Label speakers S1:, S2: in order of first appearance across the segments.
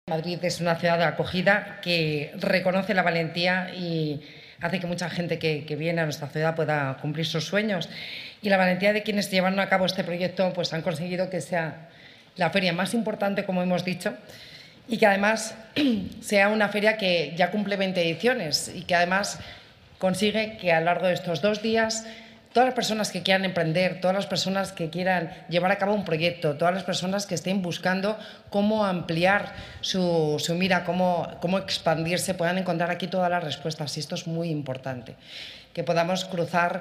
S1: Madrid es una ciudad de acogida que reconoce la valentía y hace que mucha gente que viene a nuestra ciudad pueda cumplir sus sueños. Y la valentía de quienes llevaron a cabo este proyecto pues han conseguido que sea la feria más importante, como hemos dicho, y que además sea una feria que ya cumple 20 ediciones y que además consigue que a lo largo de estos 2 días todas las personas que quieran emprender, todas las personas que quieran llevar a cabo un proyecto, todas las personas que estén buscando cómo ampliar su mira, cómo expandirse, puedan encontrar aquí todas las respuestas. Y esto es muy importante, que podamos cruzar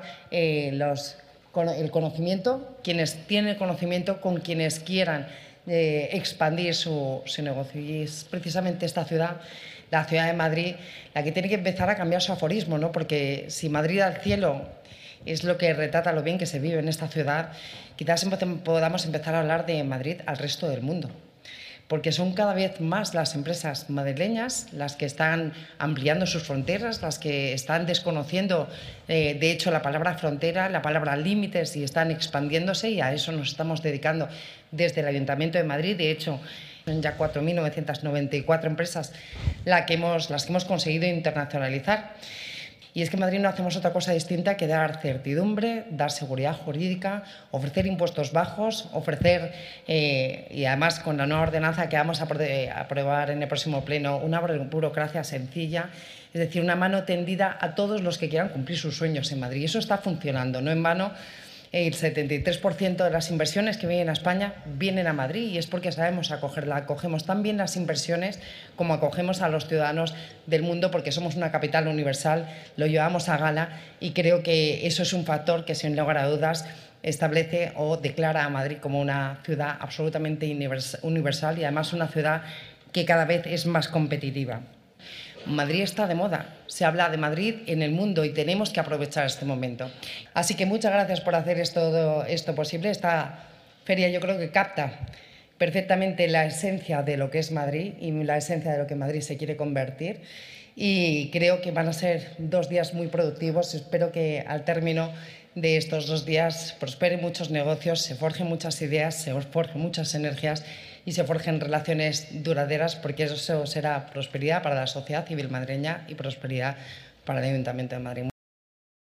S1: el conocimiento, quienes tienen el conocimiento, con quienes quieran expandir su negocio. Y es precisamente esta ciudad, la ciudad de Madrid, la que tiene que empezar a cambiar su aforismo, ¿no? Porque si Madrid al cielo es lo que retrata lo bien que se vive en esta ciudad, quizás podamos empezar a hablar de Madrid al resto del mundo, porque son cada vez más las empresas madrileñas las que están ampliando sus fronteras, las que están desconociendo, de hecho, la palabra frontera, la palabra límites, y están expandiéndose, y a eso nos estamos dedicando desde el Ayuntamiento de Madrid. De hecho, son ya 4.994 empresas las que hemos conseguido internacionalizar. Y es que en Madrid no hacemos otra cosa distinta que dar certidumbre, dar seguridad jurídica, ofrecer impuestos bajos, y además con la nueva ordenanza que vamos a aprobar en el próximo pleno, una burocracia sencilla, es decir, una mano tendida a todos los que quieran cumplir sus sueños en Madrid. Y eso está funcionando, no en vano. El 73% de las inversiones que vienen a España vienen a Madrid, y es porque sabemos acogerla. Acogemos tan bien las inversiones como acogemos a los ciudadanos del mundo, porque somos una capital universal, lo llevamos a gala, y creo que eso es un factor que, sin lugar a dudas, establece o declara a Madrid como una ciudad absolutamente universal, y además una ciudad que cada vez es más competitiva. Madrid está de moda, se habla de Madrid en el mundo y tenemos que aprovechar este momento. Así que muchas gracias por hacer esto posible. Esta feria yo creo que capta perfectamente la esencia de lo que es Madrid y la esencia de lo que Madrid se quiere convertir, y creo que van a ser 2 días muy productivos. Espero que al término de estos 2 días prosperen muchos negocios, se forjen muchas ideas, se forjen muchas energías y se forjen relaciones duraderas, porque eso será prosperidad para la sociedad civil madrileña y prosperidad para el Ayuntamiento de Madrid.